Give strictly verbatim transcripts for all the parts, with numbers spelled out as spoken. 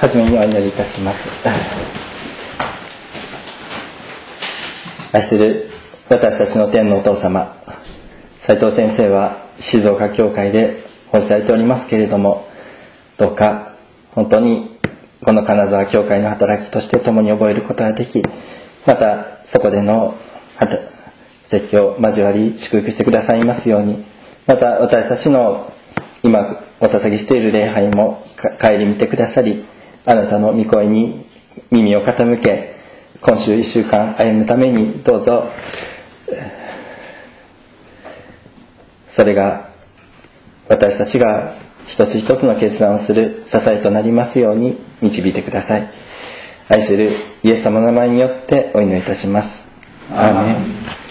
はじめにお祈りいたします。愛する私たちの天のお父様、斉藤先生は静岡教会で奉仕されておりますけれども、どうか本当にこの金沢教会の働きとして共に覚えることができ、またそこでの説教交わり祝福してくださいますように、また私たちの今お捧げしている礼拝も顧みてくださり、あなたの御声に耳を傾け、今週いっしゅうかん歩むためにどうぞそれが私たちが一つ一つの決断をする支えとなりますように導いてください。愛するイエス様の名前によってお祈りいたします。アーメン。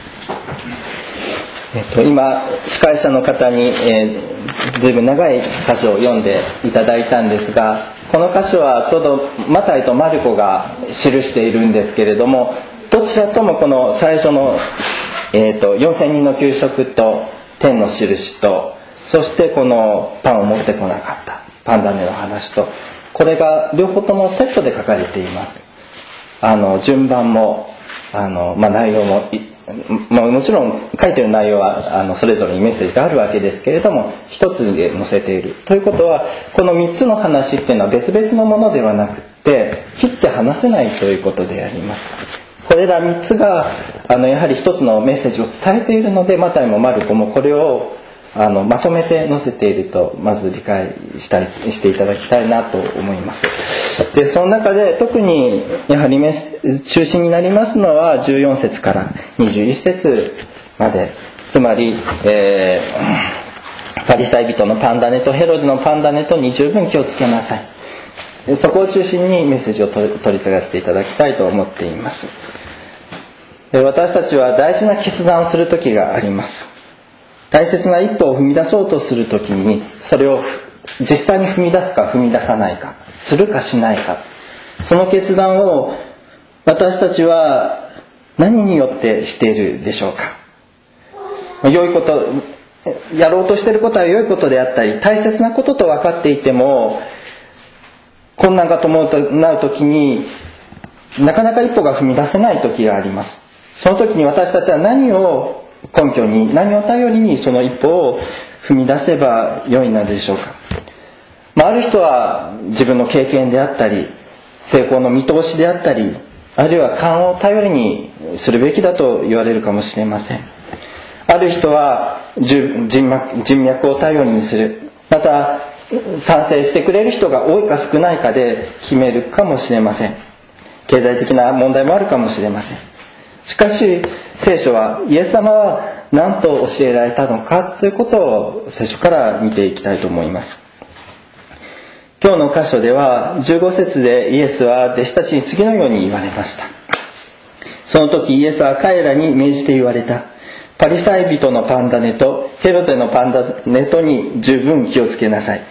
えっと、今司会者の方に、えー、ずいぶん長い箇所を読んでいただいたんですが、この箇所はちょうどマタイとマルコが記しているんですけれども、どちらともこの最初の、えー、とよんせんにんの給食と天の印と、そしてこのパンを持ってこなかったパン種の話と、これが両方ともセットで書かれています。あの順番もあの、まあ、内容もまあ、もちろん書いている内容はあのそれぞれにメッセージがあるわけですけれども、一つで載せているということは、このみっつの話っていうのは別々のものではなくて切って離せないということであります。これらみっつがあのやはり一つのメッセージを伝えているので、マタイもマルコもこれをあのまとめて載せていると、まず理解したいしていただきたいなと思います。でその中で特にやはり中心になりますのはじゅうよん節からにじゅういち節まで、つまり、えー、パリサイ人のパン種とヘロデのパン種とに十分気をつけなさい。そこを中心にメッセージを取り継がせていただきたいと思っています。私たちは大事な決断をする時があります。大切な一歩を踏み出そうとするときに、それを実際に踏み出すか踏み出さないか、するかしないか、その決断を私たちは何によってしているでしょうか。良いこと、やろうとしていることは良いことであったり大切なことと分かっていても、困難かと思うとなるときになかなか一歩が踏み出せないときがあります。その時に私たちは何を根拠に、何を頼りにその一歩を踏み出せば良いのでしょうか。まあ、ある人は自分の経験であったり成功の見通しであったり、あるいは勘を頼りにするべきだと言われるかもしれません。ある人は人脈、人脈を頼りにする、また賛成してくれる人が多いか少ないかで決めるかもしれません。経済的な問題もあるかもしれません。しかし聖書はイエス様は何と教えられたのかということを聖書から見ていきたいと思います。今日の箇所ではじゅうご節でイエスは弟子たちに次のように言われました。その時イエスは彼らに命じて言われた。パリサイ人のパン種とヘロデのパン種とに十分気をつけなさい。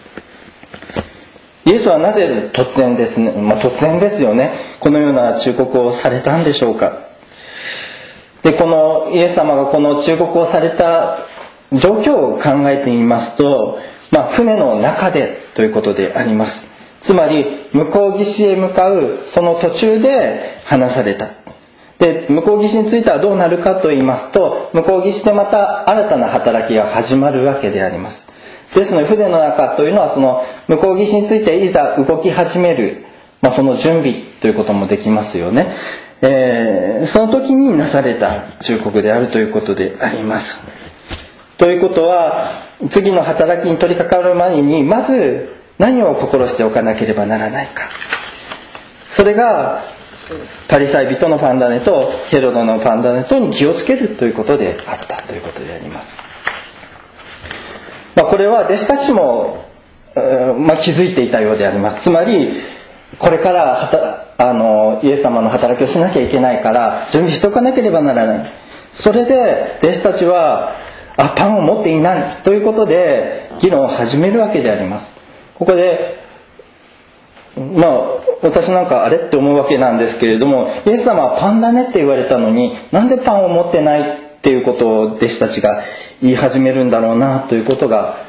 イエスはなぜ突然ですね、まあ、突然ですよね、このような忠告をされたんでしょうか。でこのイエス様がこの忠告をされた状況を考えてみますと、まあ、船の中でということであります。つまり向こう岸へ向かうその途中で話された。で向こう岸に着いたらどうなるかと言いますと、向こう岸でまた新たな働きが始まるわけであります。ですので船の中というのはその向こう岸についていざ動き始める、まあ、その準備ということもできますよね。えー、その時になされた忠告であるということであります。ということは次の働きに取り掛かる前にまず何を心しておかなければならないか、それがパリサイ人のパン種とヘロデのパン種とに気をつけるということであったということであります。まあ、これは弟子たちも、まあ、気づいていたようであります。つまりこれからあのイエス様の働きをしなきゃいけないから準備しておかなければならない。それで弟子たちはあパンを持っていないということで議論を始めるわけであります。ここでまあ私なんかあれって思うわけなんですけれども、イエス様はパン種って言われたのになんでパンを持ってないっていうことを弟子たちが言い始めるんだろうなということが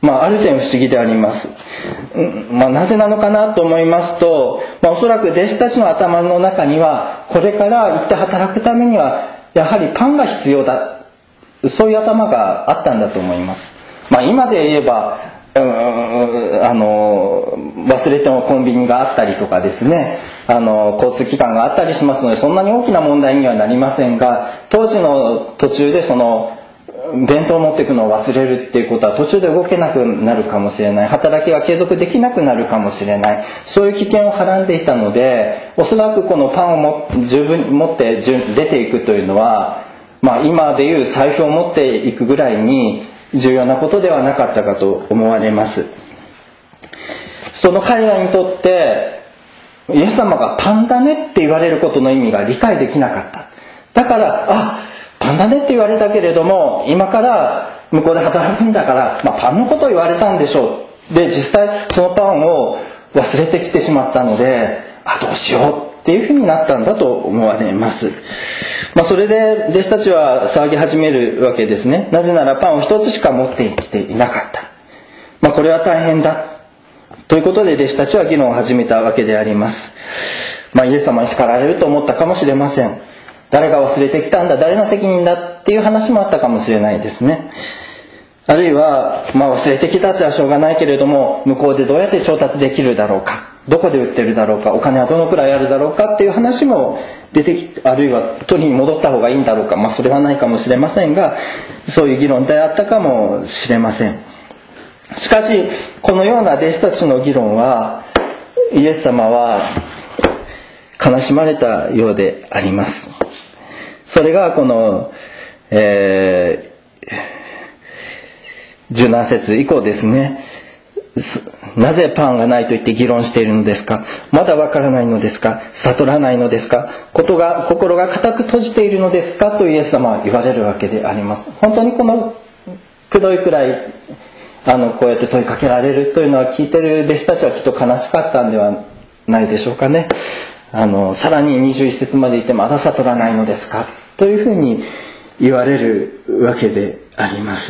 まあ、ある点不思議であります。まあ、なぜなのかなと思いますと、まあ、おそらく弟子たちの頭の中には、これから行って働くためにはやはりパンが必要だ、そういう頭があったんだと思います。まあ、今で言えばうーんあの忘れてもコンビニがあったりとかですね、あの交通機関があったりしますので、そんなに大きな問題にはなりませんが、当時の途中でその弁当を持っていくのを忘れるっていうことは途中で動けなくなるかもしれない、働きが継続できなくなるかもしれない、そういう危険をはらんでいたので、おそらくこのパンをも十分に持って出ていくというのは、まあ、今でいう財布を持っていくぐらいに重要なことではなかったかと思われます。その彼らにとってイエス様がパンだねって言われることの意味が理解できなかった。だから、あ、パンだねって言われたけれども、今から向こうで働くんだから、まあ、パンのことを言われたんでしょう。で、実際そのパンを忘れてきてしまったので、あ、どうしようっていうふうになったんだと思われます。まあ、それで弟子たちは騒ぎ始めるわけですね。なぜならパンを一つしか持ってきていなかった。まあ、これは大変だということで弟子たちは議論を始めたわけであります。まあ、イエス様に叱られると思ったかもしれません。誰が忘れてきたんだ、誰の責任だっていう話もあったかもしれないですね。あるいは、まあ、忘れてきたやつはしょうがないけれども、向こうでどうやって調達できるだろうか、どこで売ってるだろうか、お金はどのくらいあるだろうかっていう話も出てきて、あるいは取りに戻った方がいいんだろうか、まあ、それはないかもしれませんが、そういう議論であったかもしれません。しかしこのような弟子たちの議論は、イエス様は悲しまれたようであります。それがこの、えー、じゅうなな節以降ですね。なぜパンがないと言って議論しているのですか、まだわからないのですか、悟らないのですか、ことが心が固く閉じているのですかとイエス様は言われるわけであります。本当にこのくどいくらいあのこうやって問いかけられるというのは、聞いてる弟子たちはきっと悲しかったんではないでしょうかね。あのさらににじゅういち節まで言って、まだ悟らないのですかというふうに言われるわけであります。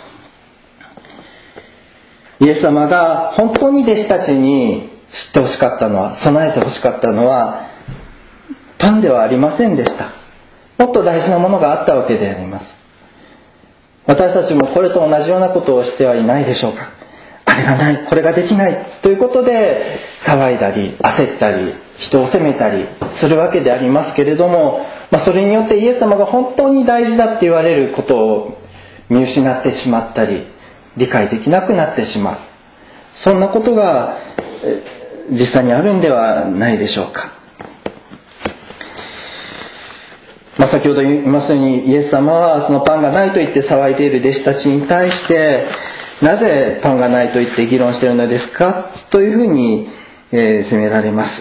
イエス様が本当に弟子たちに知ってほしかったのは、備えてほしかったのはパンではありませんでした。もっと大事なものがあったわけであります。私たちもこれと同じようなことをしてはいないでしょうか。あれがない、これができないということで騒いだり焦ったり人を責めたりするわけでありますけれども、まあ、それによってイエス様が本当に大事だって言われることを見失ってしまったり、理解できなくなってしまう、そんなことが実際にあるんではないでしょうか。まあ、先ほど言いましたように、イエス様はそのパンがないと言って騒いでいる弟子たちに対して、なぜパンがないと言って議論しているのですかというふうに、えー、責められます。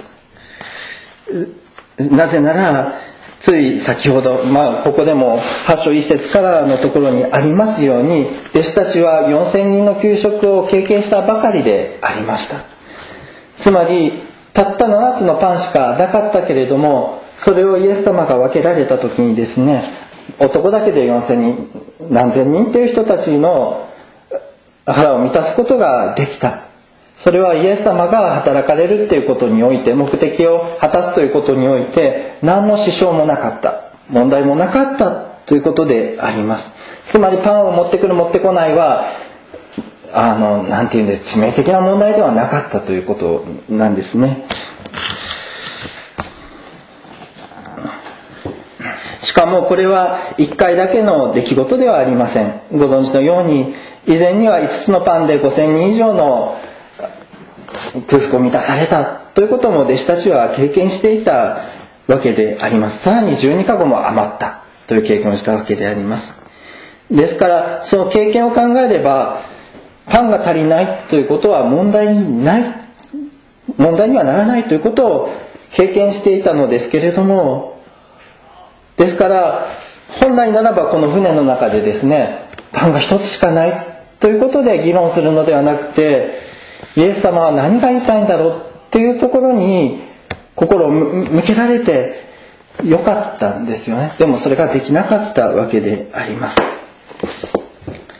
なぜなら、つい先ほど、まあ、ここでもはち章いち節からのところにありますように、弟子たちはよんせんにんの給食を経験したばかりでありました。つまりたったななつのパンしかなかったけれども、それをイエス様が分けられた時にですね、男だけでよんせんにん、何千人という人たちの腹を満たすことができた。それはイエス様が働かれるということにおいて、目的を果たすということにおいて何の支障もなかった、問題もなかったということであります。つまりパンを持ってくる持ってこないは、あのなんていうんです、致命的な問題ではなかったということなんですね。しかもこれはいっかいだけの出来事ではありません。ご存知のように、以前にはいつつのパンでごせんにん以上の空腹を満たされたということも弟子たちは経験していたわけであります。さらにじゅうにかごも余ったという経験をしたわけであります。ですからその経験を考えれば、パンが足りないということは問題にない、問題にはならないということを経験していたのですけれども、ですから本来ならばこの船の中でですね、パンが一つしかないということで議論するのではなくて、イエス様は何が言いたいんだろうっていうところに心を向けられてよかったんですよね。でもそれができなかったわけであります。も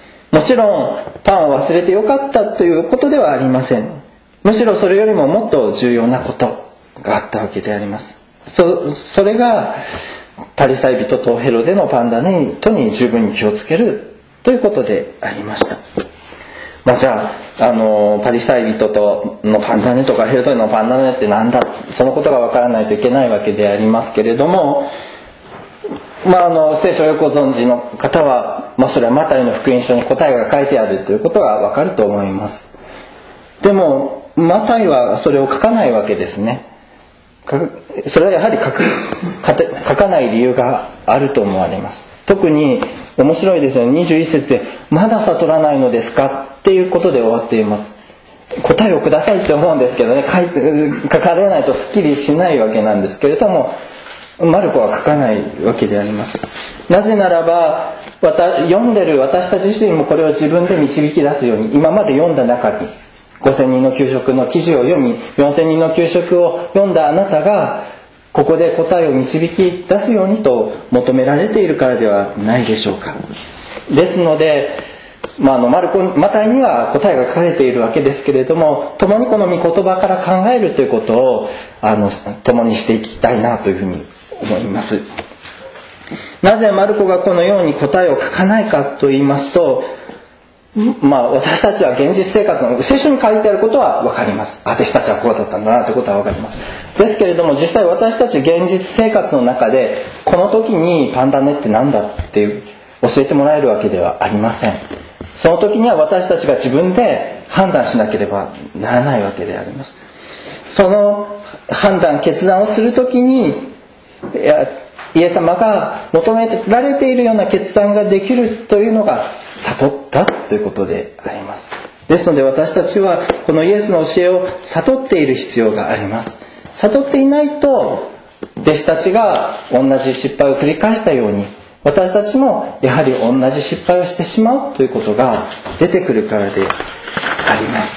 もちろんパンを忘れてよかったということではありません。むしろそれよりももっと重要なことがあったわけであります。 そ, それがパリサイ人とヘロデのパンダネとに十分に気をつけるということでありました。まあ、じゃあ、あのパリサイ人とのパンダネとかヘロデのパンダネって何だ、そのことがわからないといけないわけでありますけれども、まあ、あの聖書をよくご存知の方は、まあ、それはマタイの福音書に答えが書いてあるということがわかると思います。でもマタイはそれを書かないわけですね。それはやはり書く、書かない理由があると思われます。特に面白いですよね。にじゅういち節でまだ悟らないのですかっていうことで終わっています。答えをくださいって思うんですけどね、書い書かれないとすっきりしないわけなんですけれども、マルコは書かないわけであります。なぜならば、読んでる私たち自身もこれを自分で導き出すように、今まで読んだ中にごせんにんの給食の記事を読み、よんせんにんの給食を読んだあなたがここで答えを導き出すようにと求められているからではないでしょうか。ですので、まあ、あのマルコマタイには答えが書かれているわけですけれども、共にこの御言葉から考えるということをあの共にしていきたいなというふうに思います。なぜマルコがこのように答えを書かないかと言いますと、まあ、私たちは現実生活の聖書に書いてあることは分かります。私たちはこうだったんだなということは分かります。ですけれども、実際私たち現実生活の中でこの時にパンダネって何だっていう教えてもらえるわけではありません。その時には私たちが自分で判断しなければならないわけであります。その判断決断をする時に、いやイエス様が求められているような決断ができるというのが悟ったということであります。ですので私たちはこのイエスの教えを悟っている必要があります。悟っていないと、弟子たちが同じ失敗を繰り返したように、私たちもやはり同じ失敗をしてしまうということが出てくるからであります。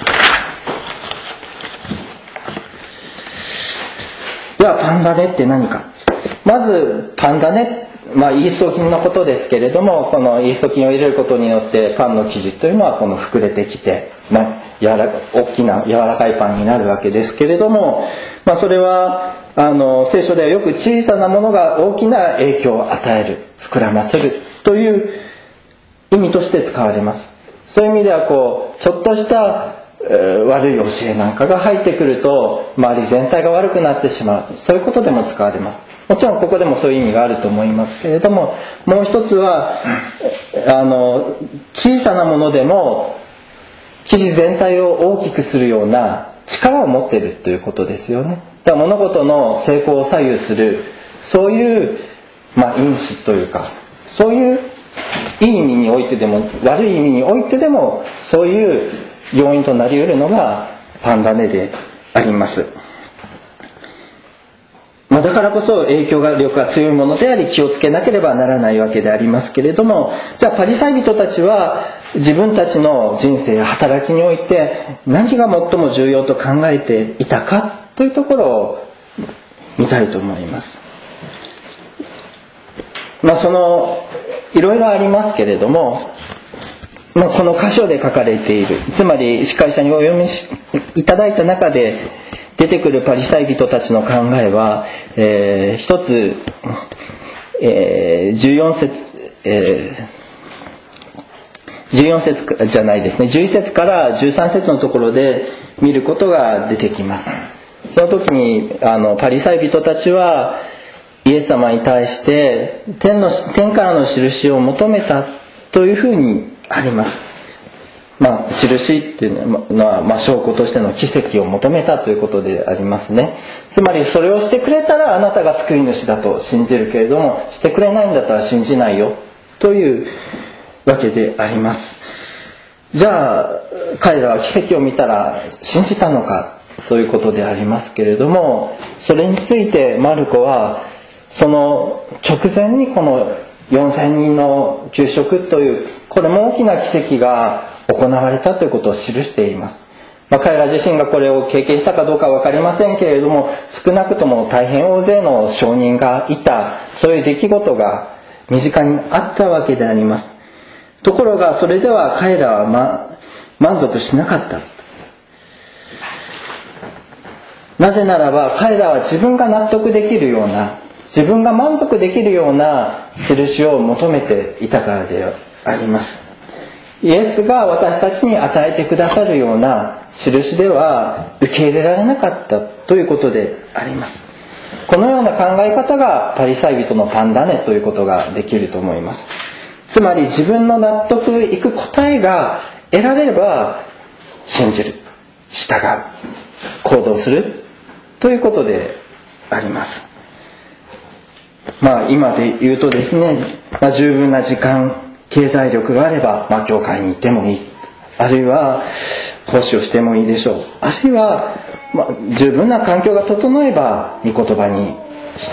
ではパンダネって何か。まずパンダネ、まあ、イースト菌のことですけれども、このイースト菌を入れることによってパンの生地というのはこの膨れてきて、まあ、柔らか大きな柔らかいパンになるわけですけれども、まあ、それはあの聖書ではよく小さなものが大きな影響を与える、膨らませるという意味として使われます。そういう意味ではこうちょっとした悪い教えなんかが入ってくると周り全体が悪くなってしまう、そういうことでも使われます。もちろんここでもそういう意味があると思いますけれども、もう一つはあの小さなものでも生地全体を大きくするような力を持っているということですよね。だから物事の成功を左右する、そういう、まあ、因子というか、そういういい意味においてでも悪い意味においてでもそういう要因となり得るのがパンダネであります。まあ、だからこそ影響力が強いものであり気をつけなければならないわけでありますけれども、じゃあパリサイ人たちは自分たちの人生や働きにおいて何が最も重要と考えていたかというところを見たいと思います。まあ、そのいろいろありますけれども、まあ、この箇所で書かれている、つまり司会者にお読みいただいた中で出てくるパリサイ人たちの考えは、えー、一つ、えー、じゅうよん節、えー、じゅうよん節じゃないですね、じゅういち節からじゅうさん節のところで見ることが出てきます。その時にあのパリサイ人たちはイエス様に対して天の天からの印を求めたというふうにあります。まあ、印っていうのは、まあ、証拠としての奇跡を求めたということでありますね。つまりそれをしてくれたらあなたが救い主だと信じるけれども、してくれないんだったら信じないよというわけであります。じゃあ彼らは奇跡を見たら信じたのかということでありますけれども、それについてマルコはその直前にこのよんせんにんの給食というこれも大きな奇跡が行われたということを記しています。まあ、彼ら自身がこれを経験したかどうかは分かりませんけれども、少なくとも大変大勢の証人がいた、そういう出来事が身近にあったわけであります。 ところがそれでは彼らは、ま、満足しなかった。なぜならば彼らは自分が納得できるような、自分が満足できるような印を求めていたからであります。イエスが私たちに与えてくださるような印では受け入れられなかったということであります。このような考え方がパリサイ人のパンダネということができると思います。つまり自分の納得いく答えが得られれば信じる、従う、行動するということであります。まあ今で言うとですね、まあ、十分な時間、経済力があれば、まあ、教会に行ってもいい、あるいは奉仕をしてもいいでしょう、あるいは、まあ、十分な環境が整えば御言葉に従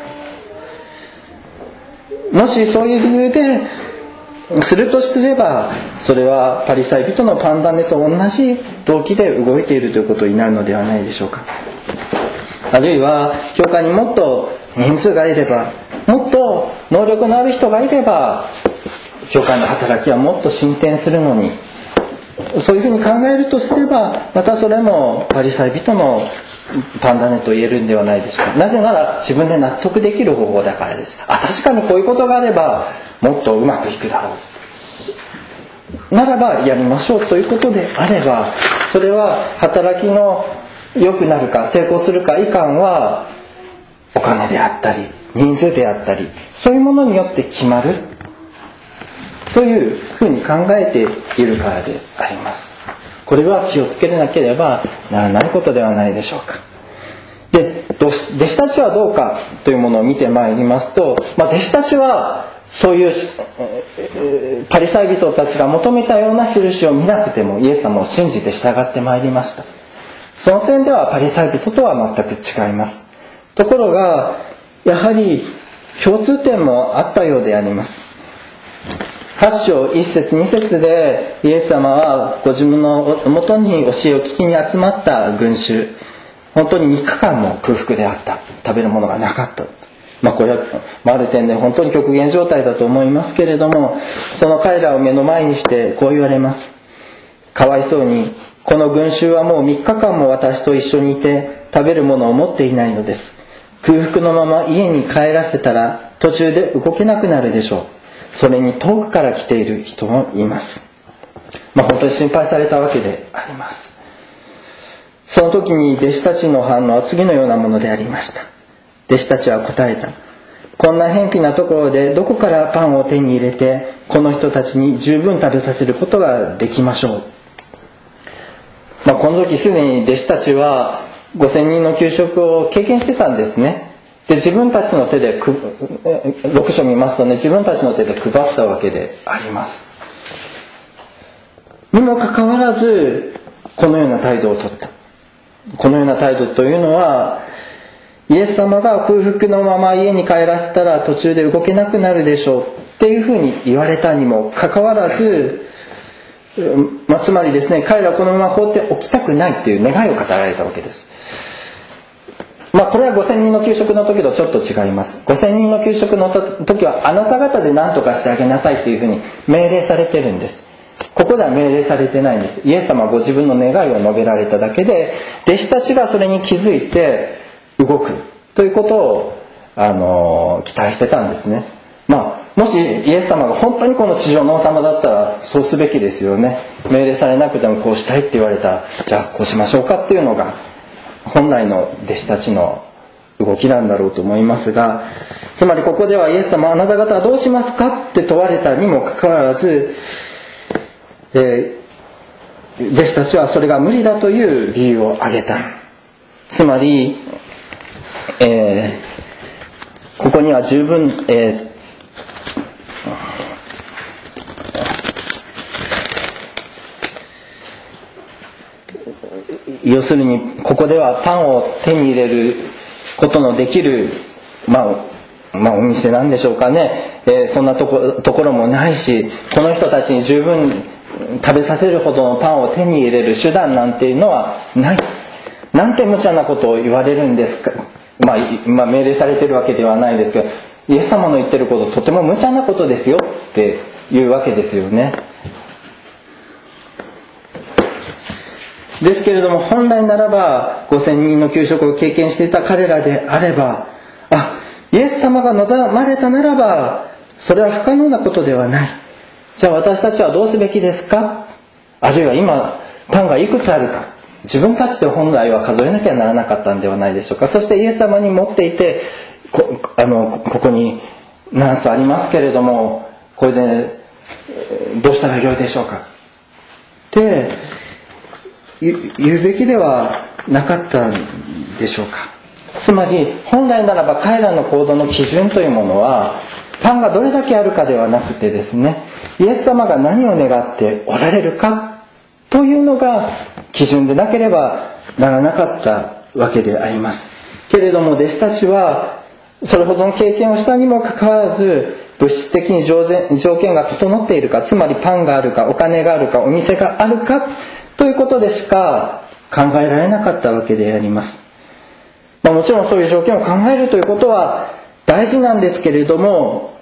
う。もしそういう理由でするとすれば、それはパリサイ人のパンダネと同じ動機で動いているということになるのではないでしょうか。あるいは教会にもっと人数がいれば、もっと能力のある人がいれば教会の働きはもっと進展するのに、そういうふうに考えるとすれば、またそれもパリサイ人のパンダネと言えるんではないでしょうか。なぜなら自分で納得できる方法だからです。あ、確かにこういうことがあればもっとうまくいくだろう、ならばやりましょうということであれば、それは働きの良くなるか成功するか以下はお金であったり人数であったり、そういうものによって決まるというふうに考えているからであります。これは気をつけなければならないことではないでしょうか。で、弟子たちはどうかというものを見てまいりますと、まあ、弟子たちはそういうパリサイ人たちが求めたような印を見なくてもイエス様を信じて従ってまいりました。その点ではパリサイ人とは全く違います。ところがやはり共通点もあったようであります。はち章いち節に節でイエス様はご自分のもとに教えを聞きに集まった群衆、本当にみっかかんも空腹であった、食べるものがなかった、まあこれはある点で本当に極限状態だと思いますけれども、その彼らを目の前にしてこう言われます。かわいそうに、この群衆はもうみっかかんも私と一緒にいて食べるものを持っていないのです。空腹のまま家に帰らせたら途中で動けなくなるでしょう。それに遠くから来ている人もいます。まあ本当に心配されたわけであります。その時に弟子たちの反応は次のようなものでありました。弟子たちは答えた。こんな偏僻なところでどこからパンを手に入れてこの人たちに十分食べさせることができましょう。まあ、この時すでに弟子たちはごせんにんの給食を経験してたんですね。で、自分たちの手でくろく章見ますとね、自分たちの手で配ったわけであります。にもかかわらずこのような態度をとった。このような態度というのは、イエス様が空腹のまま家に帰らせたら途中で動けなくなるでしょうっていうふうに言われたにもかかわらず、まあ、つまりですね、彼らはこのまま放っておきたくないっていう願いを語られたわけです。まあこれはごせんにんの給食の時とちょっと違います。ごせんにんの給食の時はあなた方で何とかしてあげなさいっていうふうに命令されてるんです。ここでは命令されてないんです。イエス様はご自分の願いを述べられただけで、弟子たちがそれに気づいて動くということを、あの期待してたんですね。まあもしイエス様が本当にこの地上の王様だったらそうすべきですよね。命令されなくてもこうしたいって言われたら、じゃあこうしましょうかっていうのが本来の弟子たちの動きなんだろうと思いますが、つまりここではイエス様、あなた方はどうしますかって問われたにもかかわらず、えー、弟子たちはそれが無理だという理由を挙げた。つまり、えー、ここには十分、えー要するにここではパンを手に入れることのできる、まあ、まあお店なんでしょうかね、えー、そんなとこ、ところもないし、この人たちに十分食べさせるほどのパンを手に入れる手段なんていうのはない。なんて無茶なことを言われるんですか。まあ、まあ命令されてるわけではないですけど、イエス様の言ってることとても無茶なことですよっていうわけですよね。ですけれども、本来ならばごせんにんの給食を経験していた彼らであれば、あ、イエス様が望まれたならばそれは不可能なことではない。じゃあ私たちはどうすべきですか。あるいは今パンがいくつあるか、自分たちで本来は数えなきゃならなかったんではないでしょうか。そしてイエス様に持っていて、こ, あのここに何つありますけれども、これでどうしたらよいでしょうかって言うべきではなかったんでしょうか。つまり本来ならば彼らの行動の基準というものは、パンがどれだけあるかではなくてですね、イエス様が何を願っておられるかというのが基準でなければならなかったわけであります。けれども弟子たちはそれほどの経験をしたにもかかわらず、物質的に条件が整っているか、つまりパンがあるか、お金があるか、お店があるかということでしか考えられなかったわけであります。まあ、もちろんそういう条件を考えるということは大事なんですけれども、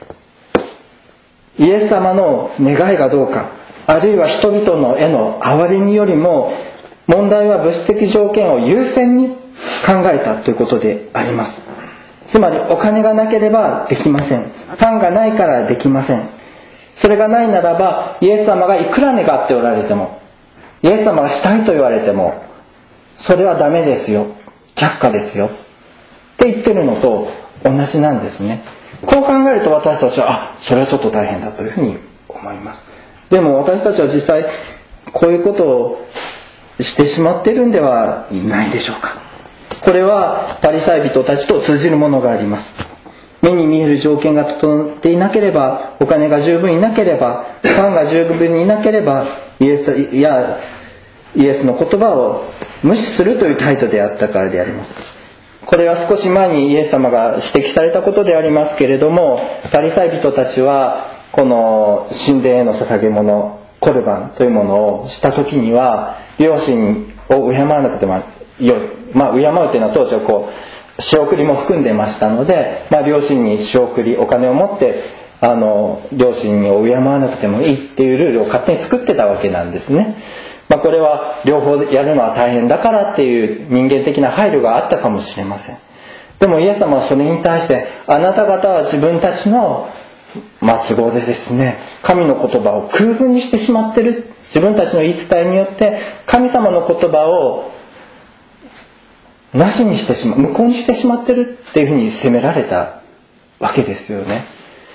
イエス様の願いがどうか、あるいは人々のへの憐れみよりも、問題は物質的条件を優先に考えたということであります。つまりお金がなければできません。パンがないからできません。それがないならば、イエス様がいくら願っておられても、イエス様がしたいと言われても、それはダメですよ、却下ですよって言ってるのと同じなんですね。こう考えると私たちは、あ、それはちょっと大変だというふうに思います。でも私たちは実際こういうことをしてしまっているんではないでしょうか。これはパリサイ人たちと通じるものがあります。目に見える条件が整っていなければ、お金が十分いなければ、パンが十分にいなければ、イエスやイエスの言葉を無視するという態度であったからであります。これは少し前にイエス様が指摘されたことでありますけれども、パリサイ人たちはこの神殿への捧げ物、コルバンというものをした時には、両親を敬わなくてもよい、まあ敬うというのは当時はこう仕送りも含んでましたので、まあ、両親に仕送り、お金を持ってあの両親を敬わなくてもいいっていうルールを勝手に作ってたわけなんですね。まあ、これは両方やるのは大変だからっていう人間的な配慮があったかもしれません。でもイエス様はそれに対して、あなた方は自分たちのまあ都合でですね、神の言葉を空文にしてしまってる。自分たちの言い伝えによって神様の言葉をなしにしてしまう、無効にしてしまってるっていうふうに責められたわけですよね。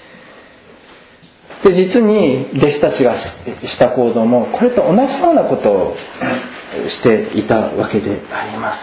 で、実に弟子たちがした行動もこれと同じようなことをしていたわけであります。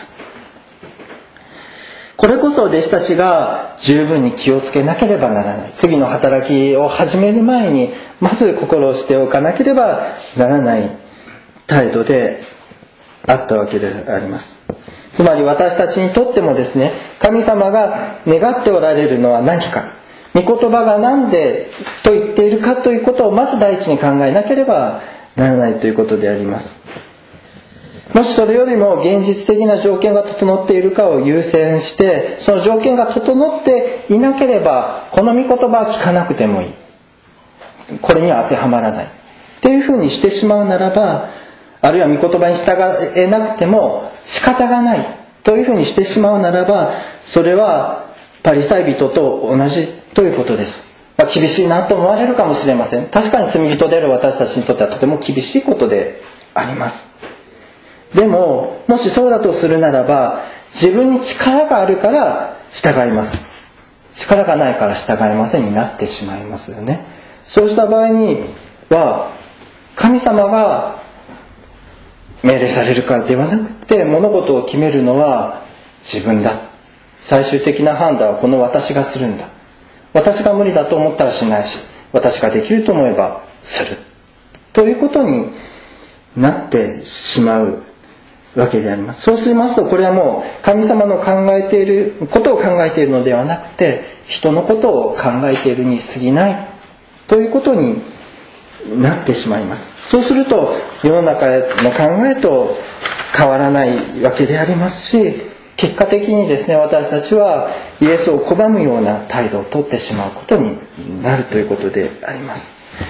これこそ弟子たちが十分に気をつけなければならない。次の働きを始める前にまず心をしておかなければならない態度であったわけであります。つまり私たちにとってもですね、神様が願っておられるのは何か、御言葉が何でと言っているかということをまず第一に考えなければならないということであります。もしそれよりも現実的な条件が整っているかを優先して、その条件が整っていなければこの御言葉は聞かなくてもいい、これには当てはまらないっていうふうにしてしまうならば、あるいは御言葉に従えなくても仕方がないというふうにしてしまうならば、それはパリサイ人と同じということです。まあ、厳しいなと思われるかもしれません。確かに罪人である私たちにとってはとても厳しいことであります。でももしそうだとするならば、自分に力があるから従います、力がないから従いませんになってしまいますよね。そうした場合には神様が命令されるからではなくて、物事を決めるのは自分だ、最終的な判断はこの私がするんだ、私が無理だと思ったらしないし、私ができると思えばするということになってしまうわけであります。そうしますと、これはもう神様の考えていることを考えているのではなくて、人のことを考えているに過ぎないということになってしまいます。そうすると世の中の考えと変わらないわけでありますし、結果的にですね、私たちはイエスを拒むような態度をとってしまうことになるということであります。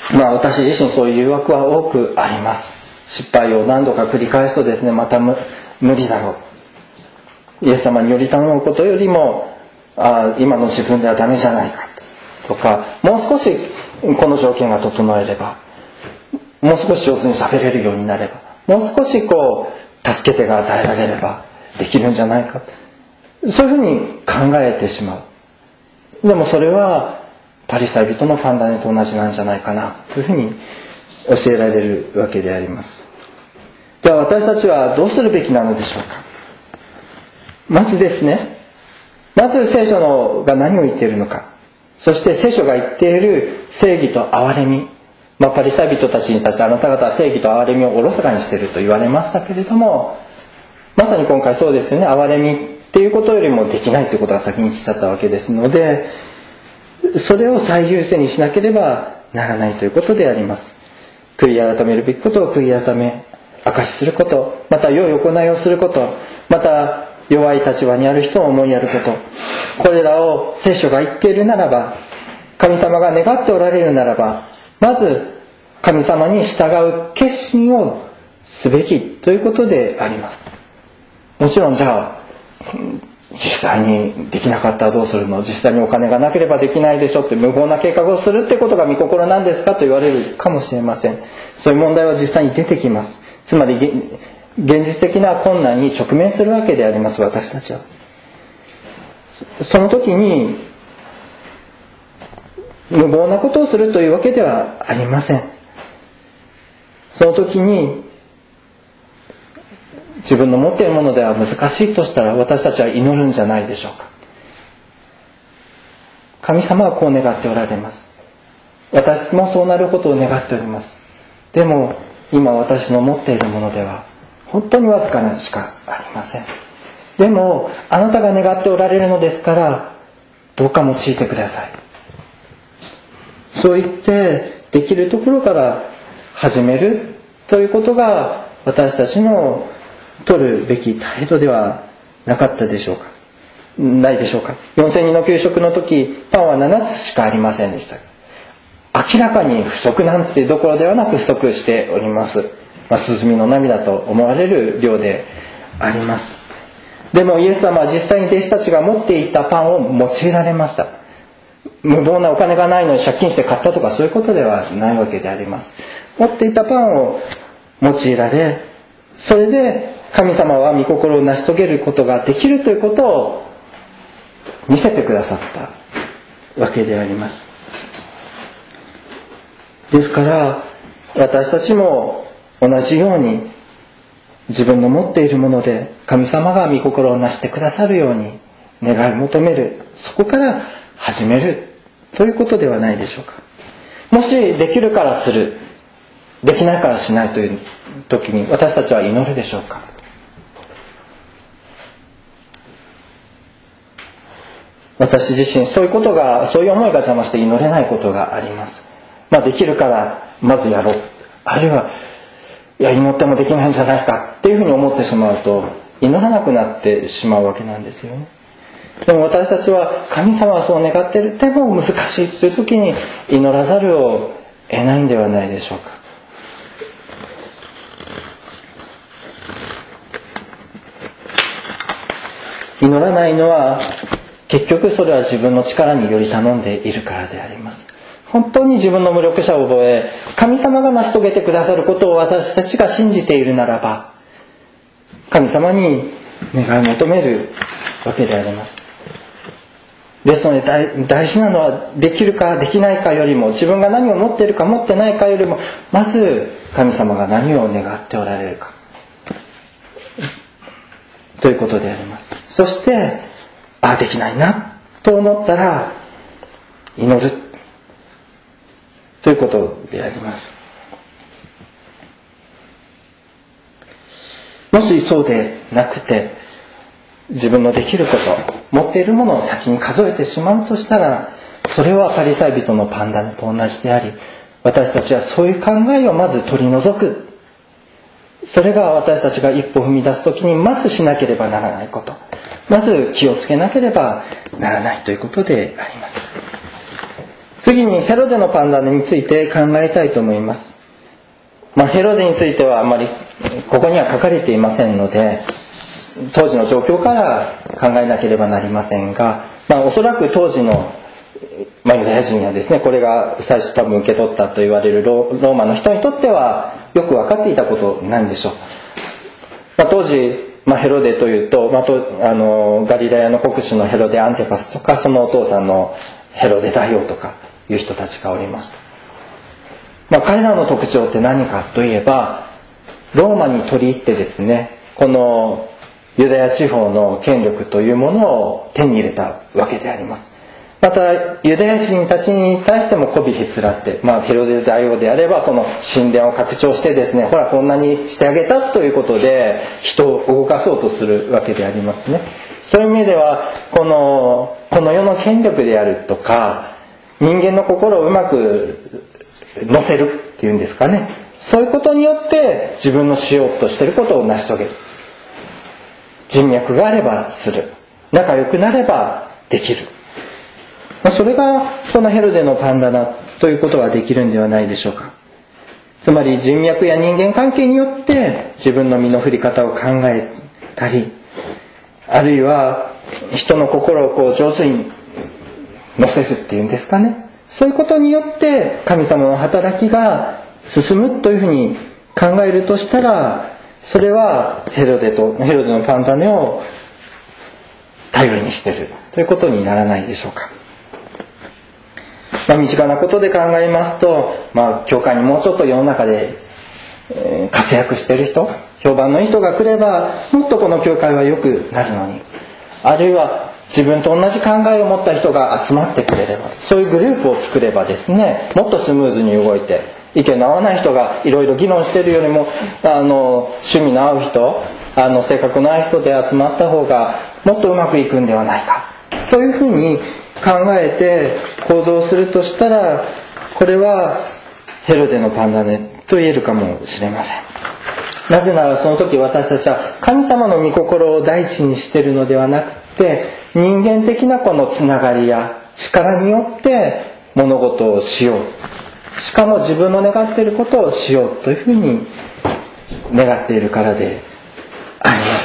まあ私自身そういう誘惑は多くあります。失敗を何度か繰り返すとですね、また無理だろう、イエス様により頼むことよりもあ今の自分ではダメじゃないかとか、もう少しこの条件が整えれば、もう少し上手に喋れるようになれば、もう少しこう助け手が与えられればできるんじゃないか、そういうふうに考えてしまう。でもそれはパリサイ人のパンダネと同じなんじゃないかなというふうに教えられるわけであります。では私たちはどうするべきなのでしょうか。まずですね、まず聖書のが何を言っているのか、そして聖書が言っている正義と憐れみ、まあ、パリサイ人たちに対してあなた方は正義と憐れみをおろそかにしていると言われましたけれども、まさに今回そうですよね。憐れみっていうことよりもできないということが先に来ちゃったわけですので、それを最優先にしなければならないということであります。悔い改めるべきことを悔い改め、証しすること、また良い行いをすること、また弱い立場にある人を思いやること、これらを聖書が言っているならば、神様が願っておられるならば、まず神様に従う決心をすべきということであります。もちろんじゃあ実際にできなかったらどうするの、実際にお金がなければできないでしょって無謀な計画をするってことが御心なんですかと言われるかもしれません。そういう問題は実際に出てきます。つまり現実的な困難に直面するわけであります。私たちはその時に無謀なことをするというわけではありません。その時に自分の持っているものでは難しいとしたら、私たちは祈るんじゃないでしょうか。神様はこう願っておられます。私もそうなることを願っております。でも今私の持っているものでは本当にわずかなしかありません。でもあなたが願っておられるのですから、どうか用いてください。そう言ってできるところから始めるということが私たちの取るべき態度ではなかったでしょうか。ないでしょうか。よんせんにんの給食の時、パンはななつしかありませんでした。明らかに不足なんていうどころではなく不足しております。まあ、涼みの涙と思われる量であります。でもイエス様は実際に弟子たちが持っていたパンを用いられました。無謀なお金がないのに借金して買ったとかそういうことではないわけであります。持っていたパンを用いられ、それで神様は御心を成し遂げることができるということを見せてくださったわけであります。ですから私たちも同じように自分の持っているもので神様が御心を成してくださるように願い求める、そこから始めるということではないでしょうか。もしできるからする、できないからしないという時に私たちは祈るでしょうか。私自身そういうことが、そういう思いが邪魔して祈れないことがあります。まあできるからまずやろう、あるいはいや祈ってもできないんじゃないかっていうふうに思ってしまうと祈らなくなってしまうわけなんですよね。でも私たちは神様はそう願っている、でも難しいという時に祈らざるを得ないんではないでしょうか。祈らないのは結局それは自分の力により頼んでいるからであります。本当に自分の無力さを覚え、神様が成し遂げてくださることを私たちが信じているならば、神様に願い求めるわけであります。ですので 大, 大事なのはできるかできないかよりも、自分が何を持っているか持ってないかよりも、まず神様が何を願っておられるかということであります。そしてああできないなと思ったら祈るということであります。もしそうでなくて、自分のできること、持っているものを先に数えてしまうとしたら、それはパリサイ人のパンダネと同じであり、私たちはそういう考えをまず取り除く。それが私たちが一歩踏み出すときにまずしなければならないこと、まず気をつけなければならないということであります。 次にヘロデのパンダネについて考えたいと思います。まあ、ヘロデについてはあまりここには書かれていませんので、当時の状況から考えなければなりませんが、まあ、おそらく当時の、まあ、ユダヤ人はですね、これが最初多分受け取ったと言われる ロ, ローマの人にとってはよく分かっていたことなんでしょう。まあ、当時、まあ、ヘロデというと、まあ、とあのガリラヤの国主のヘロデ・アンテパスとか、そのお父さんのヘロデ大王とかいう人たちがおりました。まあ、彼らの特徴って何かといえば、ローマに取り入ってですね、このユダヤ地方の権力というものを手に入れたわけであります。またユダヤ人たちに対しても媚びへつらって、まあ、ヘロデ大王であればその神殿を拡張してですね、ほらこんなにしてあげたということで人を動かそうとするわけでありますね。そういう意味ではこのこの世の権力であるとか、人間の心をうまく乗せるっていうんですかね、そういうことによって自分のしようとしていることを成し遂げる。人脈があればする、仲良くなればできる、それがそのヘロデのパンダナということができるんではないでしょうか。つまり人脈や人間関係によって自分の身の振り方を考えたり、あるいは人の心をこう上手に乗せるっていうんですかね、そういうことによって神様の働きが進むというふうに考えるとしたら、それはヘロデとヘロデのパンダネを頼りにしているということにならないでしょうか。まあ、身近なことで考えますと、まあ、教会にもうちょっと世の中で、えー、活躍している人、評判のいい人が来ればもっとこの教会は良くなるのに、あるいは自分と同じ考えを持った人が集まってくれれば、そういうグループを作ればですね、もっとスムーズに動いて、意見の合わない人がいろいろ議論しているよりも、あの趣味の合う人、あの性格の合う人で集まった方がもっとうまくいくんではないかというふうに考えて行動するとしたら、これはヘロデのパンダネと言えるかもしれません。なぜならその時私たちは神様の御心を第一にしているのではなくて、人間的なこのつながりや力によって物事をしよう、しかも自分の願っていることをしようというふうに願っているからであります。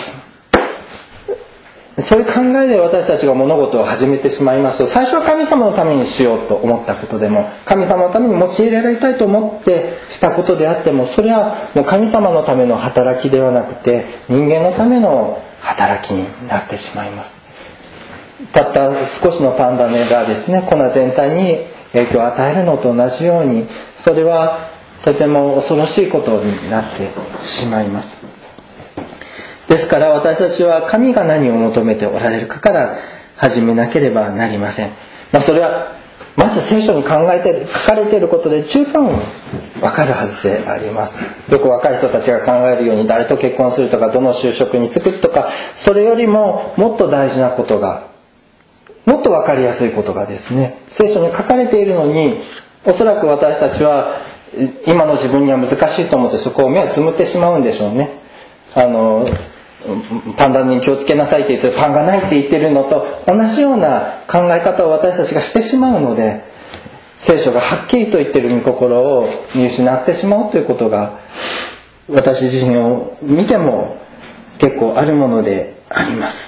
そういう考えで私たちが物事を始めてしまいますと、最初は神様のためにしようと思ったことでも、神様のために用いられたいと思ってしたことであっても、それはもう神様のための働きではなくて人間のための働きになってしまいます。たった少しのパンダネがですね、粉全体に影響を与えるのと同じように、それはとても恐ろしいことになってしまいます。ですから私たちは神が何を求めておられるかから始めなければなりません。まあ、それはまず聖書に考えて書かれていることで十分わかるはずであります。よく若い人たちが考えるように誰と結婚するとか、どの就職に就くとか、それよりももっと大事なことが、もっとわかりやすいことがですね、聖書に書かれているのに、おそらく私たちは今の自分には難しいと思ってそこを目をつむってしまうんでしょうね。あのパンダに気をつけなさいって言ってパンがないって言ってるのと同じような考え方を私たちがしてしまうので、聖書がはっきりと言っている御心を見失ってしまうということが私自身を見ても結構あるものであります。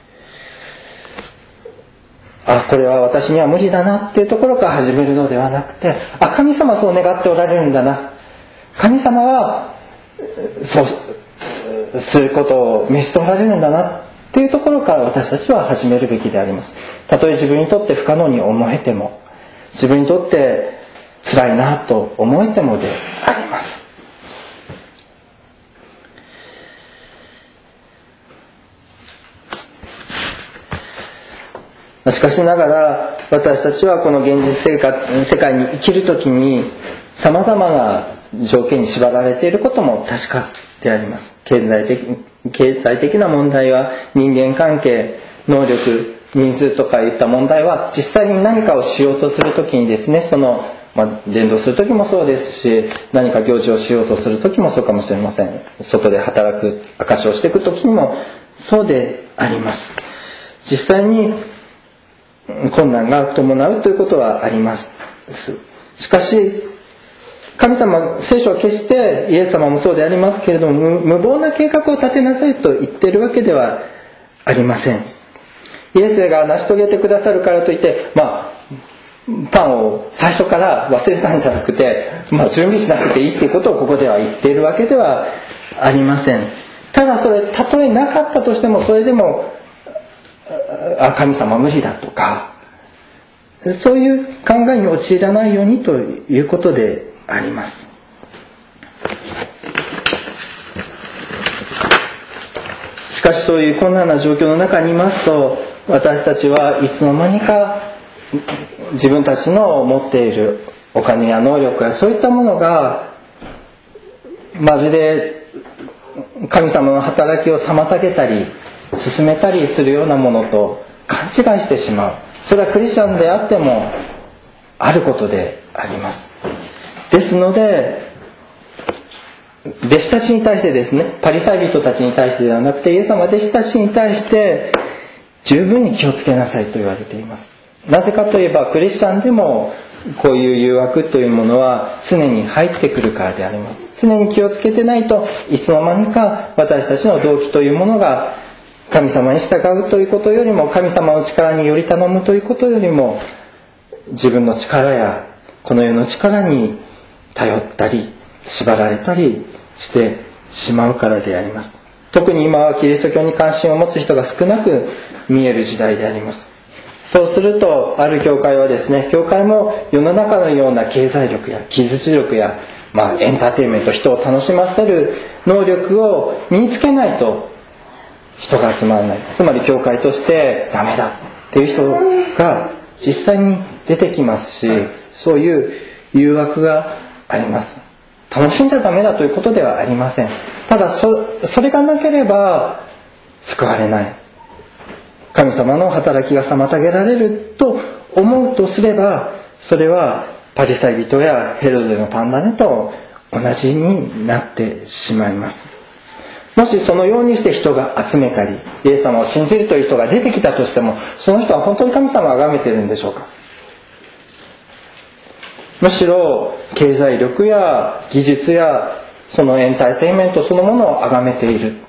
あ、これは私には無理だなっていうところから始めるのではなくて、あ、神様そう願っておられるんだな、神様はそうすることを召しておられるんだなっていうところから私たちは始めるべきであります。たとえ自分にとって不可能に思えても、自分にとって辛いなと思えてもであります。しかしながら私たちはこの現実生活、世界に生きるときに様々な条件に縛られていることも確かであります。経済的、経済的な問題は、人間関係、能力、人数とかいった問題は実際に何かをしようとするときにですね、その、まあ、伝道するときもそうですし、何か行事をしようとするときもそうかもしれません。外で働く、証しをしていくときにもそうであります。実際に困難が伴うということはあります。 です。しかし神様、聖書は決してイエス様もそうでありますけれども、無謀な計画を立てなさいと言っているわけではありません。イエスが成し遂げてくださるからといって、まあパンを最初から忘れたんじゃなくて、まあ、準備しなくていいっていうことをここでは言っているわけではありません。ただそれ、たとえなかったとしても、それでもあ神様無理だとか、そういう考えに陥らないようにということであります。しかしそういう困難な状況の中にいますと、私たちはいつの間にか自分たちの持っているお金や能力やそういったものがまるで神様の働きを妨げたり進めたりするようなものと勘違いしてしまう。それはクリスチャンであってもあることであります。ですので弟子たちに対してですね、パリサイ人たちに対してではなくて、イエス様は弟子たちに対して十分に気をつけなさいと言われています。なぜかといえば、クリスチャンでもこういう誘惑というものは常に入ってくるからであります。常に気をつけてないと、いつの間にか私たちの動機というものが神様に従うということよりも、神様の力により頼むということよりも、自分の力やこの世の力に頼ったり縛られたりしてしまうからであります。特に今はキリスト教に関心を持つ人が少なく見える時代であります。そうすると、ある教会はですね、教会も世の中のような経済力や技術力や、まあ、エンターテインメント、人を楽しませる能力を身につけないと人が集まらない。つまり教会としてダメだっていう人が実際に出てきますし、そういう誘惑があります。楽しんじゃダメだということではありません。ただ そ, それがなければ救われない。神様の働きが妨げられると思うとすれば、それはパリサイ人やヘロデのパンダネと同じになってしまいます。もしそのようにして人が集めたり、イエス様を信じるという人が出てきたとしても、その人は本当に神様を崇めているんでしょうか。むしろ経済力や技術やそのエンターテインメントそのものを崇めている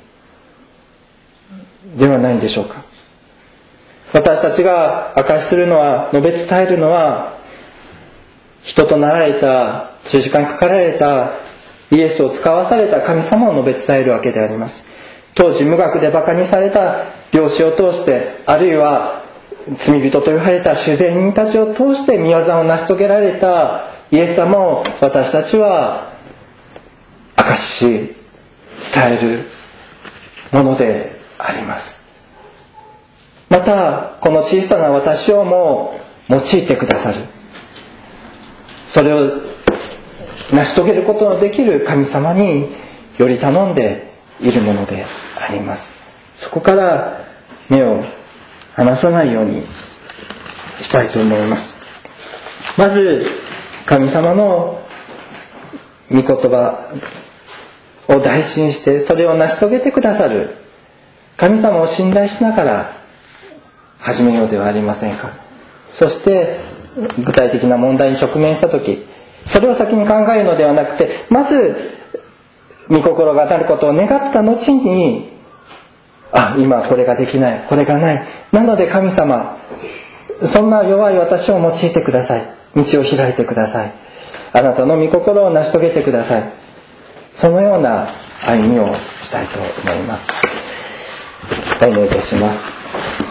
ではないでしょうか。私たちが証しするのは、述べ伝えるのは、人となられた、十字架にかかられたイエスを使わされた神様を述べ伝えるわけであります。当時無学で馬鹿にされた領主を通して、あるいは罪人と言われた主税人たちを通して御業を成し遂げられたイエス様を私たちは証しし伝えるものであります。またこの小さな私をも用いてくださる、それを成し遂げることのできる神様により頼んでいるものであります。そこから目を離さないようにしたいと思います。まず神様の御言葉を大事して、それを成し遂げてくださる神様を信頼しながら始めようではありませんか。そして具体的な問題に直面したとき、それを先に考えるのではなくて、まず御心が当たることを願った後に、あ、今これができない、これがない、なので神様、そんな弱い私を用いてください、道を開いてください、あなたの御心を成し遂げてください、そのような歩みをしたいと思います。お祈りいたします。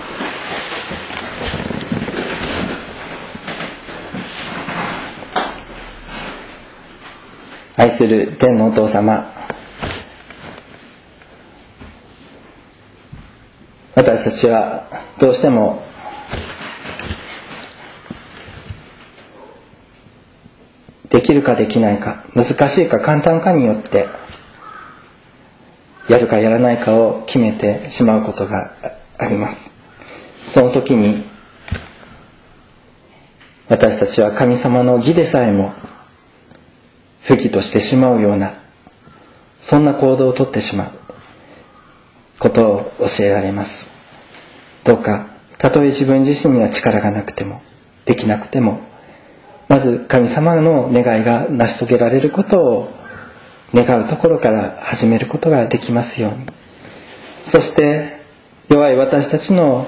愛する天のお父様、私たちはどうしてもできるかできないか、難しいか簡単かによってやるかやらないかを決めてしまうことがあります。その時に私たちは神様の義でさえも不義としてしまうような、そんな行動をとってしまうことを教えられます。どうかたとえ自分自身には力がなくてもできなくても、 まず神様の願いが成し遂げられることを願うところから始めることができますように、そして弱い私たちの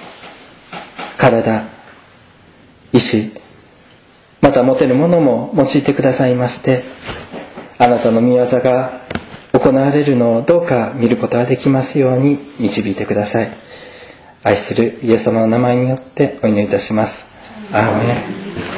体、意志、また持てるものも用いてくださいまして、あなたの御業が行われるのをどうか見ることができますように導いてください。愛するイエス様の名前によってお祈りいたします。アーメン。